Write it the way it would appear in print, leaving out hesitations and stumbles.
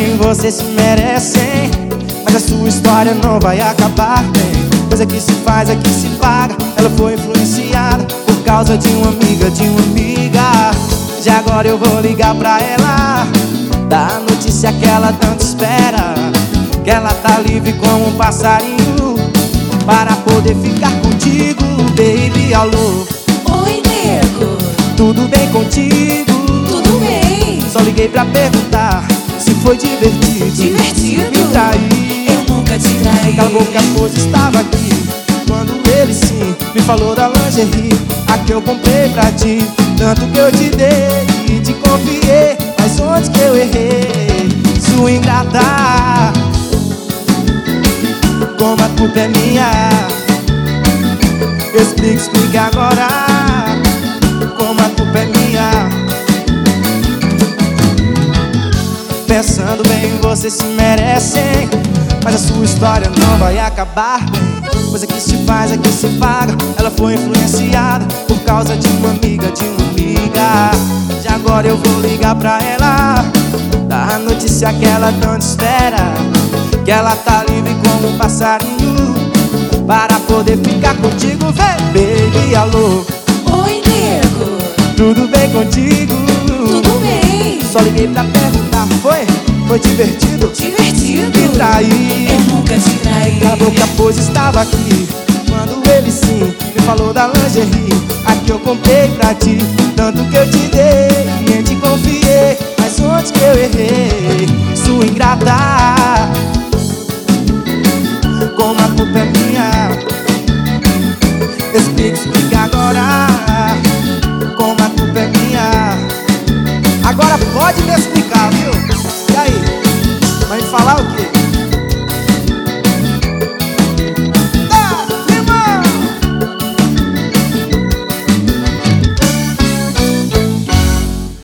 bem, você se merece, hein? Mas a sua história não vai acabar bem. Coisa que se faz é que se paga. Ela foi influenciada por causa de uma amiga, Já agora eu vou ligar pra ela, dar a notícia que ela tanto espera, que ela tá livre como um passarinho para poder ficar contigo, baby. Alô, oi, nego, tudo bem contigo? tudo bem? Só liguei pra perguntar se foi divertido. Divertido? Me trair, Eu nunca te traí. cala a boca, pois estava aqui quando ele sim me falou da lingerie, a que eu comprei pra ti. Tanto que eu te dei e te confiei, mas onde que eu errei? Sua ingrata, como a culpa é minha. Explique agora, como a culpa é minha. Pensando bem, você se merece, hein? Mas a sua história não vai acabar bem. Coisa que se faz é que se paga. Ela foi influenciada por causa de uma amiga, Já agora eu vou ligar pra ela, dar a notícia que ela tanto espera, que ela tá livre como um passarinho para poder ficar contigo, vem, baby. Alô, Oi, nego, tudo bem contigo? tudo bem? Só liguei pra perguntar, foi divertido? Divertido? Me trair, Eu nunca te traí. cala a boca, pois estava aqui quando ele sim me falou da lingerie, a que eu comprei pra ti. Tanto que eu te dei e em te confiei, mas onde que eu errei? Sua ingrata, como a culpa é minha. Explique agora, como a culpa é minha. Agora pode me explicar, viu? E aí, vai me falar o quê?